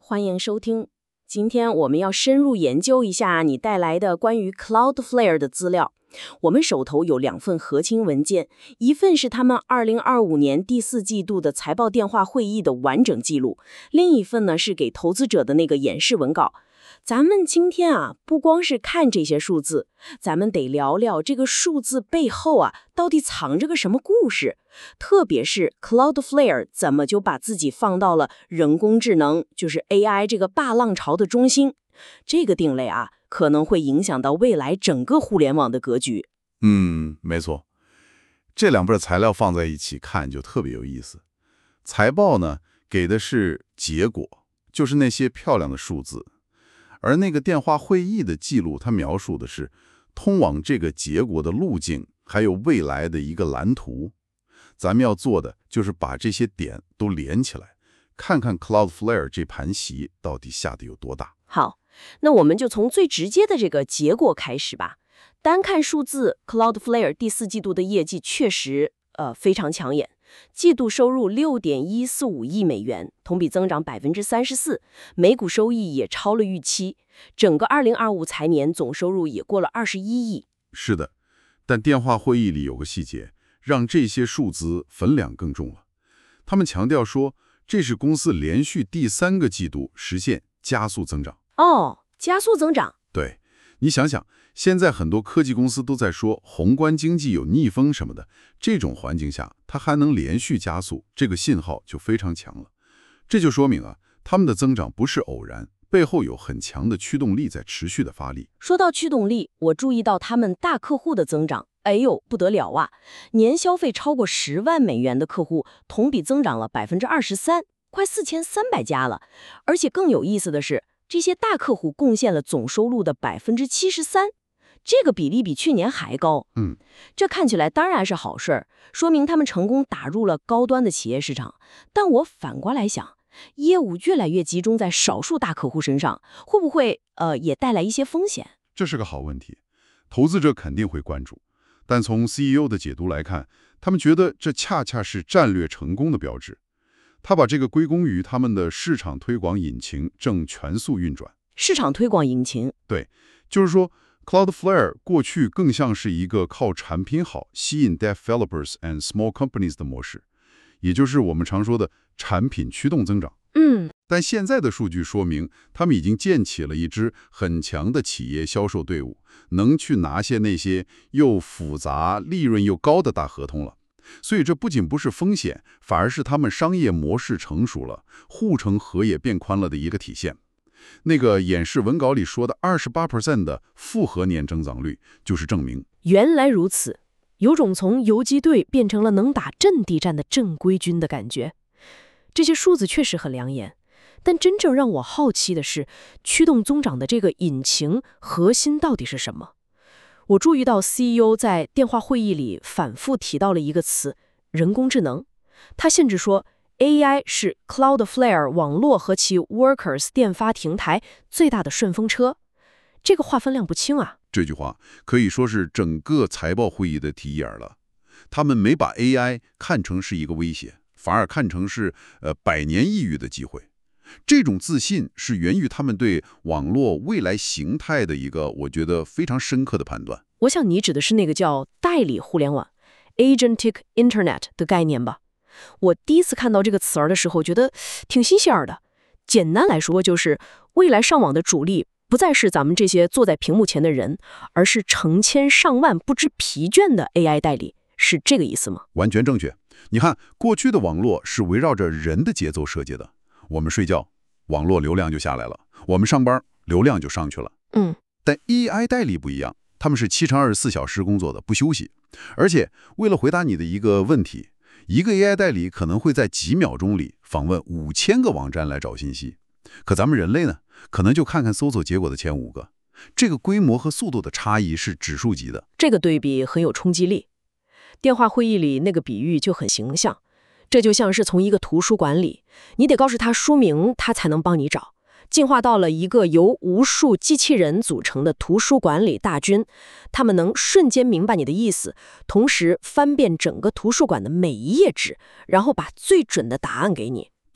欢迎收听。今天我们要深入研究一下你带来的关于 Cloudflare 的资料。我们手头有2份核心文件，一份是他们2025年第4季度的财报电话会议的完整记录，另一份呢是给投资者的那个演示文稿。咱们今天不光是看这些数字，咱们得聊聊这个数字背后到底藏着个什么故事，特别是 Cloudflare 怎么就把自己放到了人工智能，就是 AI 这个大浪潮的中心。这个定位可能会影响到未来整个互联网的格局。 没错。这2份材料放在一起看就特别有意思。财报呢，给的是结果，就是那些漂亮的数字。而那个电话会议的记录，它描述的是通往这个结果的路径，还有未来的一个蓝图。咱们要做的就是把这些点都连起来，看看 Cloudflare 这盘棋到底下得有多大。 好，那我们就从最直接的这个结果开始吧。单看数字 ，Cloudflare 第4季度的业绩确实非常抢眼。季度收入6.145亿美元，同比增长34%，每股收益也超了预期。整个2025财年总收入也过了21亿。 是的，但电话会议里有个细节，让这些数字分量更重了。他们强调说，这是公司连续第3个季度实现加速增长。 加速增长。 对，你想想，现在很多科技公司都在说宏观经济有逆风什么的，这种环境下，它还能连续加速，这个信号就非常强了。这就说明他们的增长不是偶然，背后有很强的驱动力在持续的发力。 说到驱动力，我注意到他们大客户的增长，不得了年消费超过10万美元的客户，同比增长了23%，快4300家了。而且更有意思的是，这些大客户贡献了总收入的73%，这个比例比去年还高。这看起来当然是好事儿，说明他们成功打入了高端的企业市场。但我反过来想，业务越来越集中在少数大客户身上，会不会也带来一些风险？ 这是个好问题，投资者肯定会关注。但从 CEO 的解读来看，他们觉得这恰恰是战略成功的标志。他把这个归功于他们的市场推广引擎正全速运转。 市场推广引擎？ 对，就是说 Cloudflare 过去更像是一个靠产品好吸引 developers and small companies 的模式，也就是我们常说的产品驱动增长。但现在的数据说明，他们已经建起了一支很强的企业销售队伍，能去拿下那些又复杂、利润又高的大合同了。所以这不仅不是风险，反而是他们商业模式成熟了，护城河也变宽了的一个体现。那个演示文稿里说的28% 的复合年增长率，就是证明。 原来如此，有种从游击队变成了能打阵地战的正规军的感觉。这些数字确实很亮眼，但真正让我好奇的是，驱动增长的这个引擎核心到底是什么？我注意到 CEO 在电话会议里反复提到了一个词：人工智能。他甚至说 AI 是 Cloudflare 网络和其 Workers 电发平台最大的顺风车。这个话分量不轻这句话可以说是整个财报会议的题眼了。他们没把 AI 看成是一个威胁，反而看成是百年一遇的机会。这种自信是源于他们对网络未来形态的一个我觉得非常深刻的判断。 我想你指的是那个叫代理互联网 Agentic Internet 的概念吧？我第一次看到这个词儿的时候，觉得挺新鲜的。简单来说，就是未来上网的主力不再是咱们这些坐在屏幕前的人，而是成千上万不知疲倦的 AI 代理，是这个意思吗？ 完全正确。你看，过去的网络是围绕着人的节奏设计的。我们睡觉，网络流量就下来了；我们上班，流量就上去了。但 AI 代理不一样，他们是7乘24小时工作的，不休息。而且，为了回答你的一个问题，一个 AI 代理可能会在几秒钟里访问5000个网站来找信息。可咱们人类呢，可能就看看搜索结果的前5个。这个规模和速度的差异是指数级的。 这个对比很有冲击力。电话会议里那个比喻就很形象。这就像是从一个图书馆里，你得告诉他书名，他才能帮你找。进化到了一个由无数机器人组成的图书馆里大军，他们能瞬间明白你的意思，同时翻遍整个图书馆的每一页纸，然后把最准的答案给你。 对，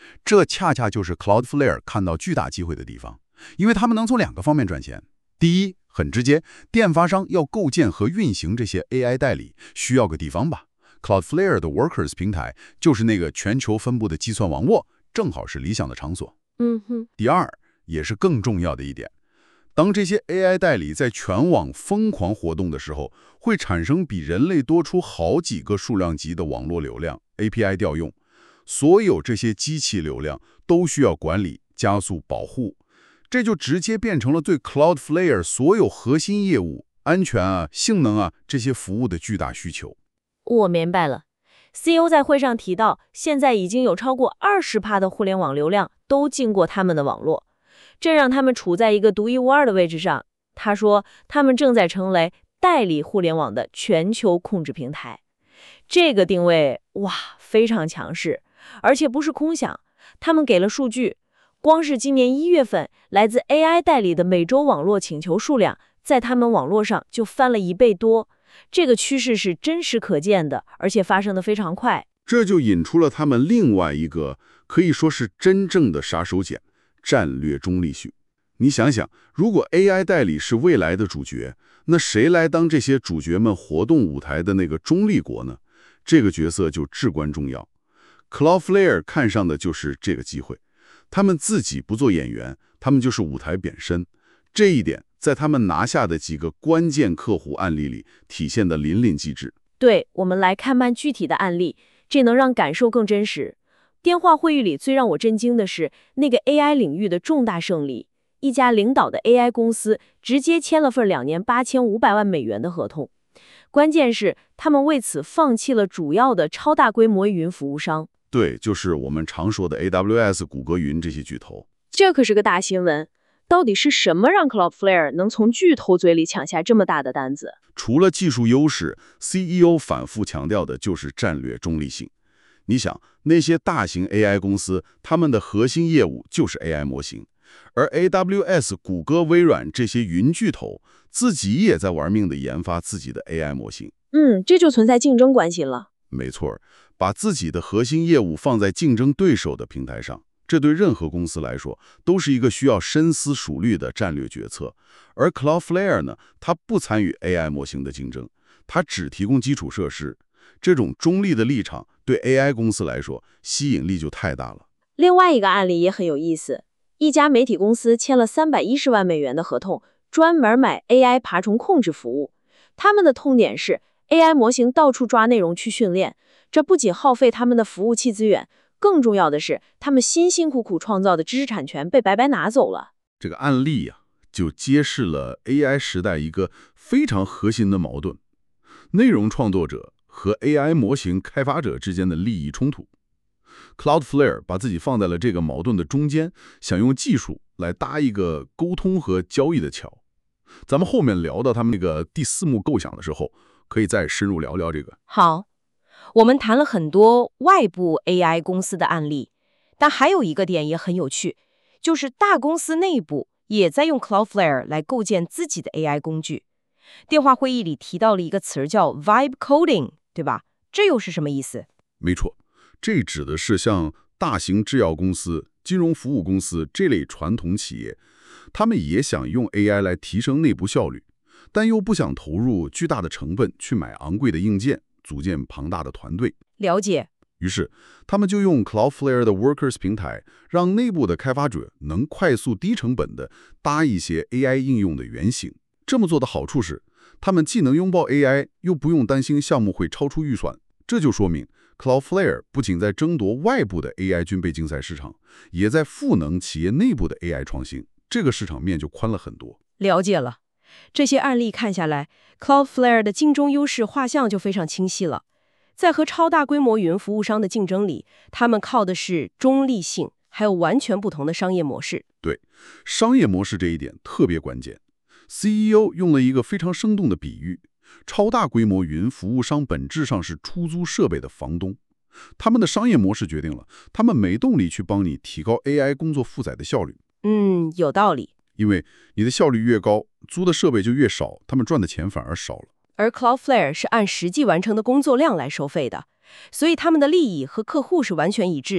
这恰恰就是 Cloudflare 看到巨大机会的地方，因为他们能从2个方面赚钱。第一，很直接，电发商要构建和运行这些 AI 代理，需要个地方吧。Cloudflare 的 Workers 平台就是那个全球分布的计算网络，正好是理想的场所。第二，也是更重要的一点，当这些 AI 代理在全网疯狂活动的时候，会产生比人类多出好几个数量级的网络流量 API 调用，所有这些机器流量都需要管理、加速、保护，这就直接变成了对 Cloudflare 所有核心业务、安全啊、性能啊这些服务的巨大需求。 我明白了。CEO 在会上提到，现在已经有超过20%的互联网流量都经过他们的网络，这让他们处在一个独一无二的位置上。他说，他们正在成为代理互联网的全球控制平台。这个定位，哇，非常强势，而且不是空想。他们给了数据，光是今年1月份，来自 AI 代理的每周网络请求数量，在他们网络上就翻了1倍多。这个趋势是真实可见的，而且发生的非常快。 这就引出了他们另外一个可以说是真正的杀手锏——战略中立性。你想想，如果 AI 代理是未来的主角，那谁来当这些主角们活动舞台的那个中立国呢？这个角色就至关重要。Cloudflare 看上的就是这个机会，他们自己不做演员，他们就是舞台本身。这一点在他们拿下的几个关键客户案例里体现得淋漓尽致。 对，我们来看具体的案例，这能让感受更真实。电话会议里最让我震惊的是那个 AI 领域的重大胜利，一家领导的 AI 公司直接签了份2年8500万美元的合同。关键是他们为此放弃了主要的超大规模云服务商。 对，就是我们常说的 AWS、谷歌云这些巨头。 这可是个大新闻。到底是什么让 Cloudflare 能从巨头嘴里抢下这么大的单子？ 除了技术优势 ，CEO 反复强调的就是战略中立性。你想，那些大型 AI 公司，他们的核心业务就是 AI 模型，而 AWS、谷歌、微软这些云巨头自己也在玩命地研发自己的 AI 模型。 这就存在竞争关系了。 没错，把自己的核心业务放在竞争对手的平台上，这对任何公司来说都是一个需要深思熟虑的战略决策。而 Cloudflare 呢，它不参与 AI 模型的竞争，它只提供基础设施。这种中立的立场对 AI 公司来说吸引力就太大了。 另外一个案例也很有意思，一家媒体公司签了310万美元的合同，专门买 AI 爬虫控制服务。他们的痛点是 AI 模型到处抓内容去训练，这不仅耗费他们的服务器资源，更重要的是，他们辛辛苦苦创造的知识产权被白白拿走了。 这个案例呀，就揭示了 AI 时代一个非常核心的矛盾：内容创作者和 AI 模型开发者之间的利益冲突。Cloudflare 把自己放在了这个矛盾的中间，想用技术来搭一个沟通和交易的桥。咱们后面聊到他们那个第4幕构想的时候，可以再深入聊聊这个。 好，我们谈了很多外部 AI 公司的案例，但还有一个点也很有趣，就是大公司内部也在用 Cloudflare 来构建自己的 AI 工具。电话会议里提到了一个词叫 Vibe Coding， 对吧？这又是什么意思？ 没错，这指的是像大型制药公司、金融服务公司这类传统企业，他们也想用 AI 来提升内部效率，但又不想投入巨大的成本去买昂贵的硬件，组建庞大的团队。 了解。 于是，他们就用 Cloudflare 的 Workers 平台，让内部的开发者能快速、低成本地搭一些 AI 应用的原型。这么做的好处是，他们既能拥抱 AI， 又不用担心项目会超出预算。这就说明 Cloudflare 不仅在争夺外部的 AI 军备竞赛市场，也在赋能企业内部的 AI 创新。这个市场面就宽了很多。 了解了。这些案例看下来， Cloudflare 的竞争优势画像就非常清晰了。在和超大规模云服务商的竞争里，他们靠的是中立性，还有完全不同的商业模式。 对，商业模式这一点特别关键。CEO 用了一个非常生动的比喻，超大规模云服务商本质上是出租设备的房东，他们的商业模式决定了他们没动力去帮你提高 AI 工作负载的效率。 有道理。 因为你的效率越高，租的设备就越少，他们赚的钱反而少了。 而 Cloudflare 是按实际完成的工作量来收费的，所以他们的利益和客户是完全一致的。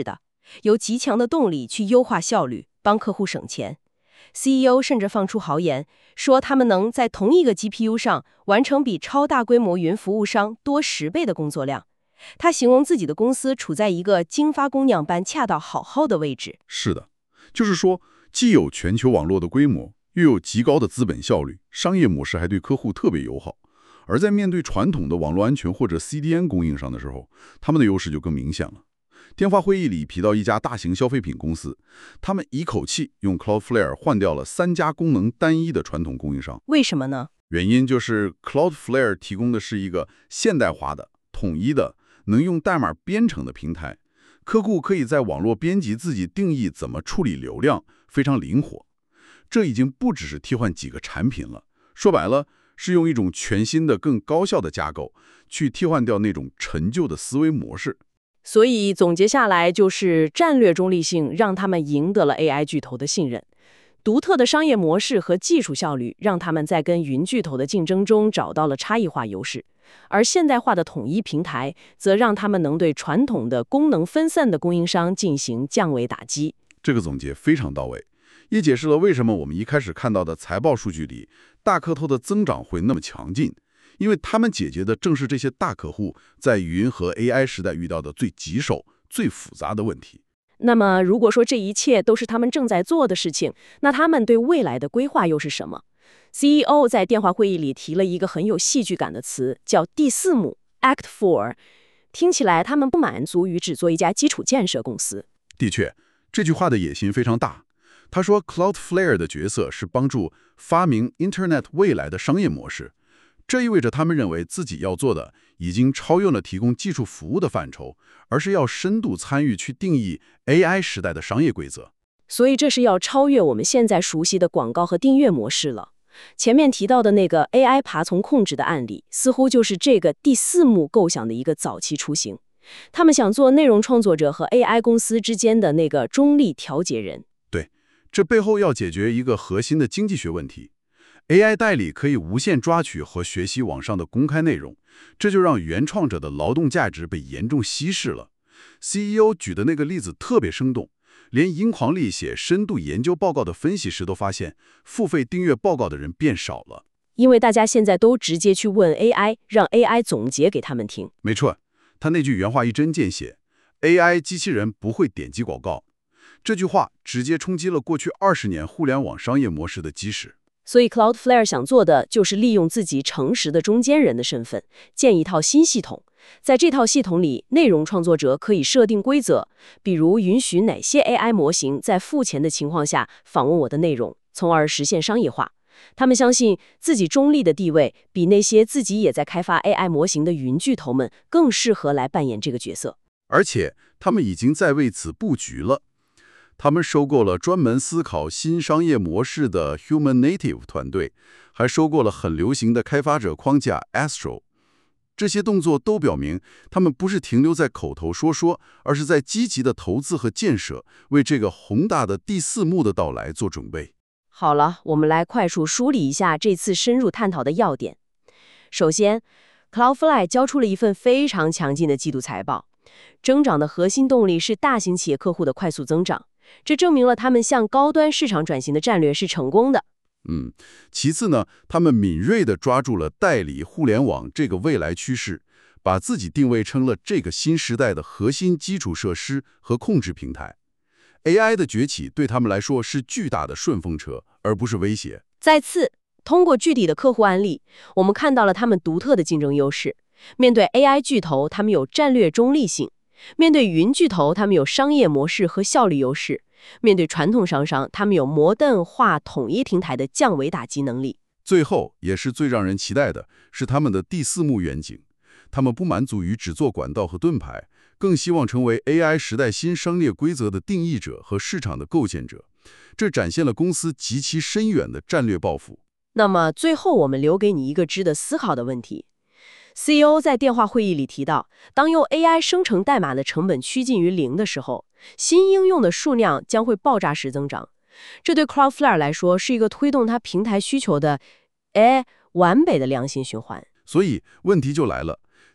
有极强的动力去优化效率，帮客户省钱。CEO 甚至放出豪言，说他们能在同一个 GPU 上完成比超大规模云服务商多10倍的工作量。他形容自己的公司处在一个精发工匠般恰到好好的位置。 是的，就是说，既有全球网络的规模，又有极高的资本效率，商业模式还对客户特别友好。而在面对传统的网络安全或者 CDN 供应商的时候，他们的优势就更明显了。电话会议里提到一家大型消费品公司，他们一口气用 Cloudflare 换掉了3家功能单一的传统供应商。 为什么呢？ 原因就是 Cloudflare 提供的是一个现代化的、统一的、能用代码编程的平台，客户可以在网络编辑自己定义怎么处理流量，非常灵活。这已经不只是替换几个产品了，说白了是用一种全新的、更高效的架构去替换掉那种陈旧的思维模式。 所以总结下来就是战略中立性让他们赢得了 AI 巨头的信任，独特的商业模式和技术效率让他们在跟云巨头的竞争中找到了差异化优势，而现代化的统一平台则让他们能对传统的功能分散的供应商进行降维打击。 这个总结非常到位，也解释了为什么我们一开始看到的财报数据里大客户的增长会那么强劲。因为他们解决的正是这些大客户在云和 AI 时代遇到的最棘手、最复杂的问题。 那么，如果说这一切都是他们正在做的事情，那他们对未来的规划又是什么？ CEO 在电话会议里提了一个很有戏剧感的词，叫第4幕 Act 4。听起来他们不满足于只做一家基础建设公司。 的确，这句话的野心非常大。他说 Cloudflare 的角色是帮助发明 Internet 未来的商业模式。这意味着他们认为自己要做的已经超越了提供技术服务的范畴，而是要深度参与去定义 AI 时代的商业规则。 所以这是要超越我们现在熟悉的广告和订阅模式了。前面提到的那个 AI 爬虫控制的案例，似乎就是这个第4幕构想的一个早期雏形。他们想做内容创作者和 AI 公司之间的那个中立调节人。 对，这背后要解决一个核心的经济学问题。AI 代理可以无限抓取和学习网上的公开内容，这就让原创者的劳动价值被严重稀释了。CEO 举的那个例子特别生动，连银行里写深度研究报告的分析师都发现，付费订阅报告的人变少了。 因为大家现在都直接去问 AI， 让 AI 总结给他们听。 没错，他那句原话一针见血 ，AI 机器人不会点击广告。这句话直接冲击了过去20年互联网商业模式的基石。 所以 Cloudflare 想做的就是利用自己诚实的中间人的身份，建一套新系统。在这套系统里，内容创作者可以设定规则，比如允许哪些 AI 模型在付钱的情况下访问我的内容，从而实现商业化。他们相信自己中立的地位，比那些自己也在开发 AI 模型的云巨头们更适合来扮演这个角色。 而且，他们已经在为此布局了。他们收购了专门思考新商业模式的 Human Native 团队，还收购了很流行的开发者框架 Astro。这些动作都表明，他们不是停留在口头说，而是在积极的投资和建设，为这个宏大的第4幕的到来做准备。 好了，我们来快速梳理一下这次深入探讨的要点。首先 ，Cloudflare 交出了一份非常强劲的季度财报，增长的核心动力是大型企业客户的快速增长。这证明了他们向高端市场转型的战略是成功的。 其次呢，他们敏锐地抓住了代理互联网这个未来趋势，把自己定位成了这个新时代的核心基础设施和控制平台。AI 的崛起对他们来说是巨大的顺风车，而不是威胁。 再次，通过具体的客户案例，我们看到了他们独特的竞争优势。面对 AI 巨头，他们有战略中立性；面对云巨头，他们有商业模式和效率优势；面对传统商，他们有摩登化统一平台的降维打击能力。 最后，也是最让人期待的，是他们的第4幕远景。他们不满足于只做管道和盾牌，更希望成为 AI 时代新商业规则的定义者和市场的构建者。这展现了公司极其深远的战略抱负。 那么最后我们留给你一个值得思考的问题。CEO 在电话会议里提到，当用 AI 生成代码的成本趋近于0的时候，新应用的数量将会爆炸式增长。这对 Cloudflare 来说是一个推动它平台需求的完美的良性循环。 所以问题就来了，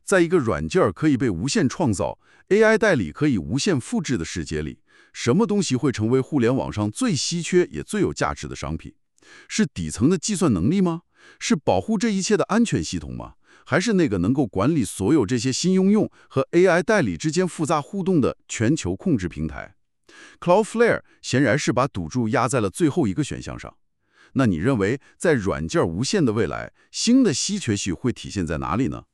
在一个软件可以被无限创造、AI 代理可以无限复制的世界里，什么东西会成为互联网上最稀缺也最有价值的商品？是底层的计算能力吗？是保护这一切的安全系统吗？还是那个能够管理所有这些新应用和 AI 代理之间复杂互动的全球控制平台？ Cloudflare 显然是把赌注压在了最后一个选项上。那你认为，在软件无限的未来，新的稀缺性会体现在哪里呢？